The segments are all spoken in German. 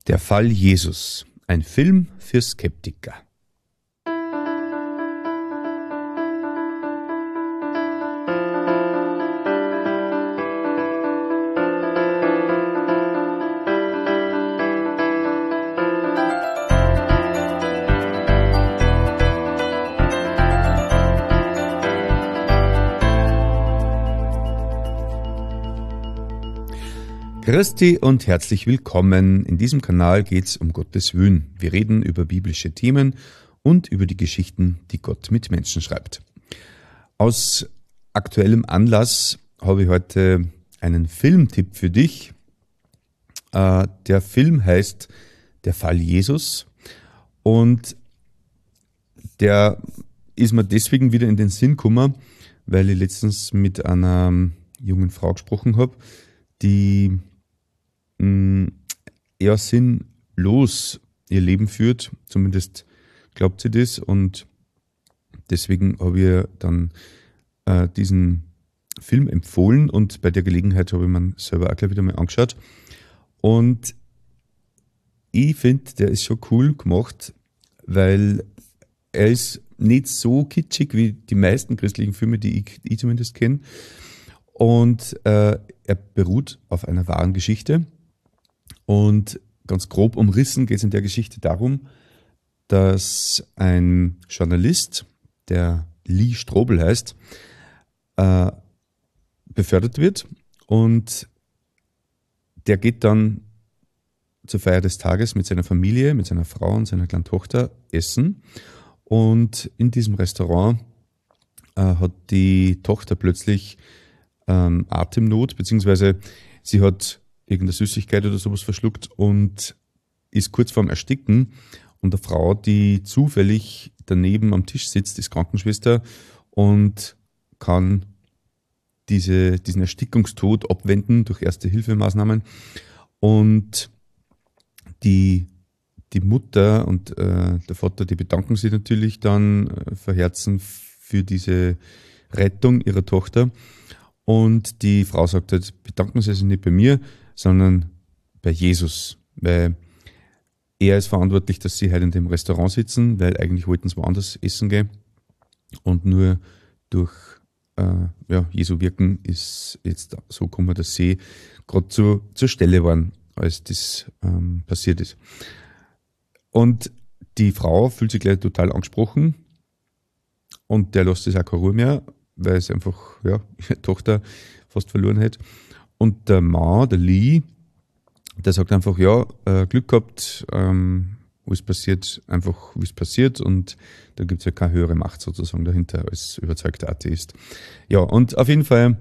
Der Fall Jesus, ein Film für Skeptiker. Christi und herzlich willkommen. In diesem Kanal geht es um Gottes Willen. Wir reden über biblische Themen und über die Geschichten, die Gott mit Menschen schreibt. Aus aktuellem Anlass habe ich heute einen Filmtipp für dich. Der Film heißt Der Fall Jesus und der ist mir deswegen wieder in den Sinn gekommen, weil ich letztens mit einer jungen Frau gesprochen habe, die eher sinnlos ihr Leben führt, zumindest glaubt sie das, und deswegen habe ich ihr dann diesen Film empfohlen und bei der Gelegenheit habe ich mir selber auch gleich wieder mal angeschaut und ich finde, der ist schon cool gemacht, weil er ist nicht so kitschig wie die meisten christlichen Filme, die ich zumindest kenne, und er beruht auf einer wahren Geschichte. Und ganz grob umrissen geht es in der Geschichte darum, dass ein Journalist, der Lee Strobel heißt, befördert wird und der geht dann zur Feier des Tages mit seiner Familie, mit seiner Frau und seiner kleinen Tochter essen, und in diesem Restaurant hat die Tochter plötzlich Atemnot, beziehungsweise sie hat irgendeine Süßigkeit oder sowas verschluckt und ist kurz vorm Ersticken, und eine Frau, die zufällig daneben am Tisch sitzt, ist Krankenschwester und kann diesen Erstickungstod abwenden durch Erste-Hilfemaßnahmen, und die Mutter und der Vater, die bedanken sich natürlich dann von Herzen für diese Rettung ihrer Tochter, und die Frau sagt halt, bedanken Sie sich nicht bei mir, sondern bei Jesus, weil er ist verantwortlich, dass sie heute in dem Restaurant sitzen, weil eigentlich wollten sie woanders essen gehen, und nur durch Jesu Wirken ist jetzt so gekommen, dass sie gerade zur Stelle waren, als das passiert ist. Und die Frau fühlt sich gleich total angesprochen und der lässt es auch keine Ruhe mehr, weil es einfach ihre Tochter fast verloren hat. Und der Mann, der Lee, der sagt einfach, Glück gehabt, alles passiert einfach, wie es passiert, und da gibt es ja keine höhere Macht sozusagen dahinter als überzeugter Atheist. Ja, und auf jeden Fall,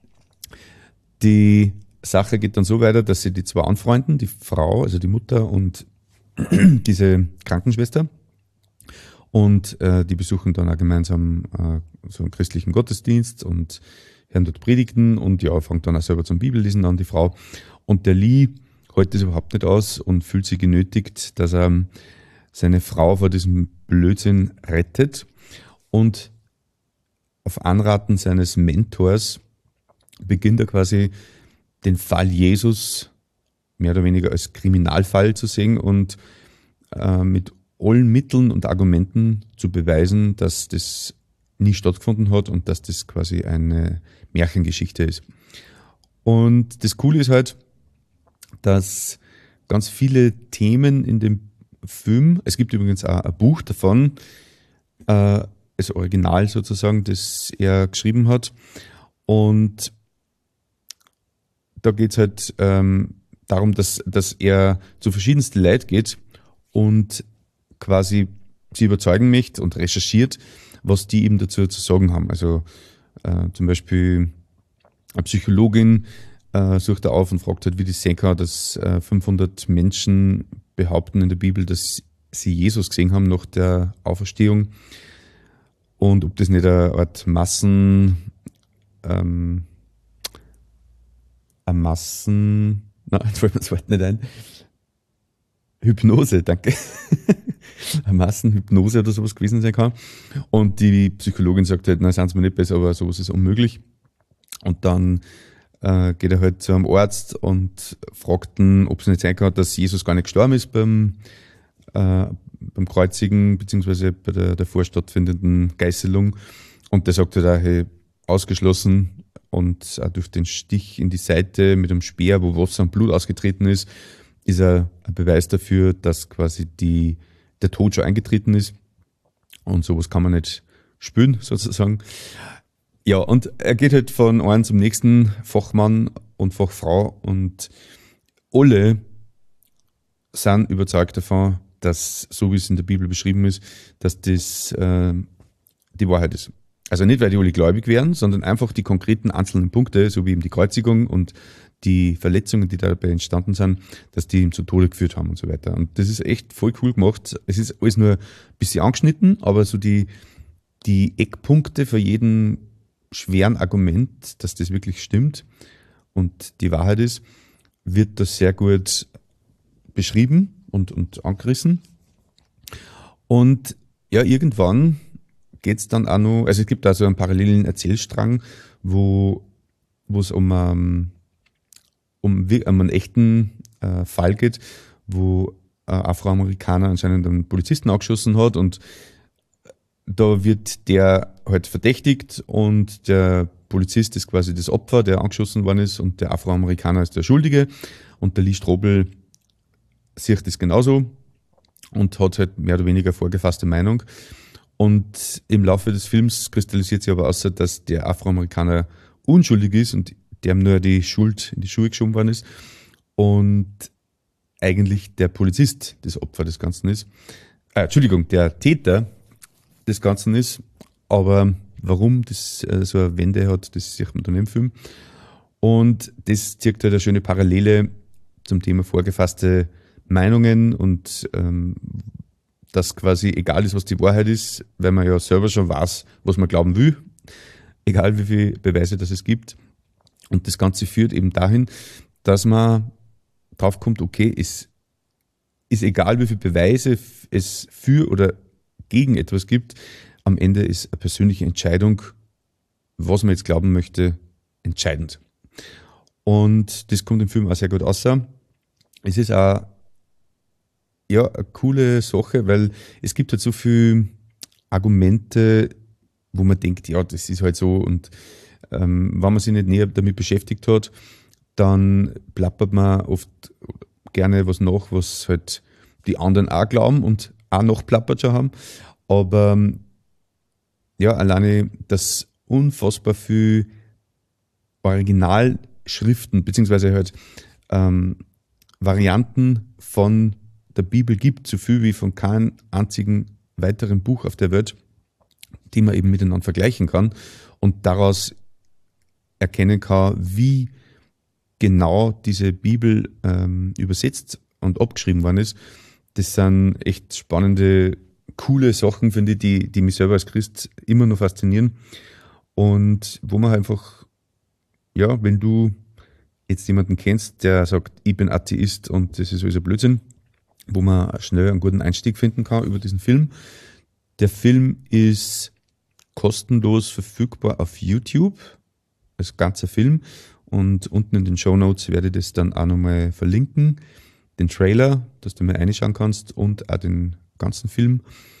die Sache geht dann so weiter, dass sie die zwei anfreunden, die Frau, also die Mutter und diese Krankenschwester, und die besuchen dann auch gemeinsam so einen christlichen Gottesdienst und hören dort Predigten und fängt dann auch selber zum Bibellesen an, die Frau. Und der Lee hält das überhaupt nicht aus und fühlt sich genötigt, dass er seine Frau vor diesem Blödsinn rettet, und auf Anraten seines Mentors beginnt er quasi den Fall Jesus mehr oder weniger als Kriminalfall zu sehen und mit allen Mitteln und Argumenten zu beweisen, dass das nie stattgefunden hat und dass das quasi eine Märchengeschichte ist. Und das Coole ist halt, dass ganz viele Themen in dem Film, es gibt übrigens auch ein Buch davon, das Original sozusagen, das er geschrieben hat, und da geht es halt darum, dass er zu verschiedensten Leuten geht und quasi sie überzeugen möchte und recherchiert, was die eben dazu zu sagen haben. Also zum Beispiel eine Psychologin sucht er auf und fragt halt, wie das sehen kann, dass 500 Menschen behaupten in der Bibel, dass sie Jesus gesehen haben nach der Auferstehung, und ob das nicht eine Art jetzt fällt mir das Wort nicht ein. Hypnose, danke. Eine Massenhypnose oder sowas gewesen sein kann. Und die Psychologin sagt halt, na, seien Sie mir nicht besser, aber sowas ist unmöglich. Und dann geht er halt zu einem Arzt und fragt ihn, ob es nicht sein kann, dass Jesus gar nicht gestorben ist beim Kreuzigen, beziehungsweise bei der davor stattfindenden Geißelung. Und der sagt halt auch, hey, ausgeschlossen, und auch durch den Stich in die Seite mit dem Speer, wo Wasser und Blut ausgetreten ist er ein Beweis dafür, dass quasi der Tod schon eingetreten ist. Und sowas kann man nicht spüren, sozusagen. Ja, und er geht halt von einem zum nächsten Fachmann und Fachfrau, und alle sind überzeugt davon, dass, so wie es in der Bibel beschrieben ist, dass das die Wahrheit ist. Also nicht, weil die alle gläubig wären, sondern einfach die konkreten einzelnen Punkte, so wie eben die Kreuzigung und die Verletzungen, die dabei entstanden sind, dass die ihn zu Tode geführt haben und so weiter. Und das ist echt voll cool gemacht. Es ist alles nur ein bisschen angeschnitten, aber so die Eckpunkte für jeden schweren Argument, dass das wirklich stimmt und die Wahrheit ist, wird das sehr gut beschrieben und angerissen. Und ja, irgendwann geht's dann auch noch, also es gibt da so einen parallelen Erzählstrang, wo es um einen echten Fall geht, wo ein Afroamerikaner anscheinend einen Polizisten angeschossen hat, und da wird der halt verdächtigt und der Polizist ist quasi das Opfer, der angeschossen worden ist, und der Afroamerikaner ist der Schuldige, und der Lee Strobel sieht das genauso und hat halt mehr oder weniger vorgefasste Meinung. Und im Laufe des Films kristallisiert sich aber aus, dass der Afroamerikaner unschuldig ist und dem nur die Schuld in die Schuhe geschoben worden ist und eigentlich der Polizist das Opfer des Ganzen ist. Der Täter des Ganzen ist, aber warum das so eine Wende hat, das sieht man dann im Film. Und das zeigt halt eine schöne Parallele zum Thema vorgefasste Meinungen und dass quasi egal ist, was die Wahrheit ist, weil man ja selber schon weiß, was man glauben will, egal wie viele Beweise das es gibt. Und das Ganze führt eben dahin, dass man drauf kommt, okay, es ist egal, wie viele Beweise es für oder gegen etwas gibt, am Ende ist eine persönliche Entscheidung, was man jetzt glauben möchte, entscheidend. Und das kommt im Film auch sehr gut raus. Es ist auch ja, eine coole Sache, weil es gibt halt so viele Argumente, wo man denkt, ja, das ist halt so, und wenn man sich nicht näher damit beschäftigt hat, dann plappert man oft gerne was nach, was halt die anderen auch glauben und auch noch plappert schon haben. Aber ja, alleine, dass unfassbar viel Originalschriften beziehungsweise halt Varianten von der Bibel gibt, so viel wie von keinem einzigen weiteren Buch auf der Welt, die man eben miteinander vergleichen kann und daraus erkennen kann, wie genau diese Bibel übersetzt und abgeschrieben worden ist. Das sind echt spannende, coole Sachen, finde ich, die mich selber als Christ immer noch faszinieren und wo man einfach, ja, wenn du jetzt jemanden kennst, der sagt, ich bin Atheist und das ist alles ein Blödsinn, wo man schnell einen guten Einstieg finden kann über diesen Film. Der Film ist kostenlos verfügbar auf YouTube, als ganzer Film, und unten in den Shownotes werde ich das dann auch nochmal verlinken, den Trailer, dass du mal reinschauen kannst, und auch den ganzen Film.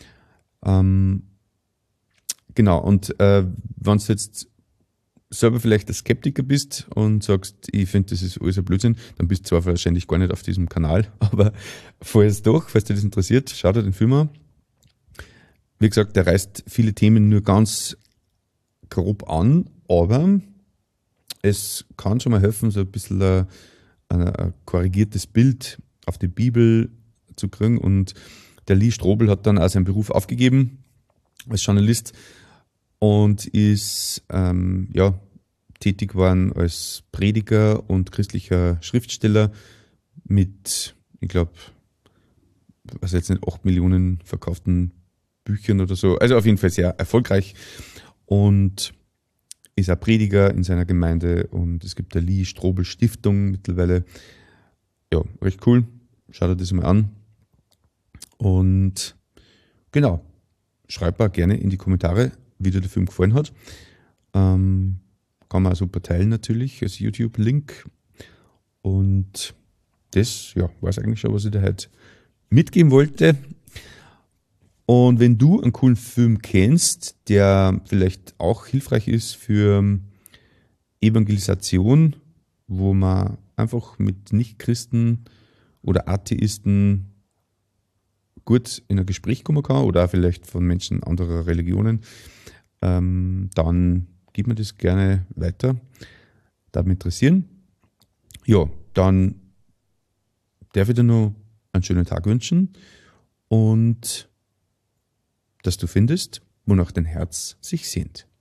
Genau, und wenn du jetzt selber vielleicht ein Skeptiker bist und sagst, ich finde, das ist alles ein Blödsinn, dann bist du zwar wahrscheinlich gar nicht auf diesem Kanal, aber falls dir das interessiert, schau dir den Film an. Wie gesagt, der reißt viele Themen nur ganz grob an, aber es kann schon mal helfen, so ein bisschen ein korrigiertes Bild auf die Bibel zu kriegen. Und der Lee Strobel hat dann auch seinen Beruf aufgegeben als Journalist und ist tätig geworden als Prediger und christlicher Schriftsteller mit, ich glaube, was jetzt nicht, 8 Millionen verkauften Büchern oder so. Also auf jeden Fall sehr erfolgreich und ist auch Prediger in seiner Gemeinde, und es gibt der Lee Strobel Stiftung mittlerweile. Ja, recht cool. Schaut euch das mal an. Und genau, schreibt mal gerne in die Kommentare, wie dir der Film gefallen hat. Kann kann man auch super teilen natürlich als YouTube-Link. Und das, ja, war es eigentlich schon, was ich dir heute mitgeben wollte. Und wenn du einen coolen Film kennst, der vielleicht auch hilfreich ist für Evangelisation, wo man einfach mit Nichtchristen oder Atheisten gut in ein Gespräch kommen kann oder auch vielleicht von Menschen anderer Religionen, dann gib mir das gerne weiter. Darf mich interessieren. Ja, dann darf ich dir noch einen schönen Tag wünschen und dass du findest, wonach dein Herz sich sehnt.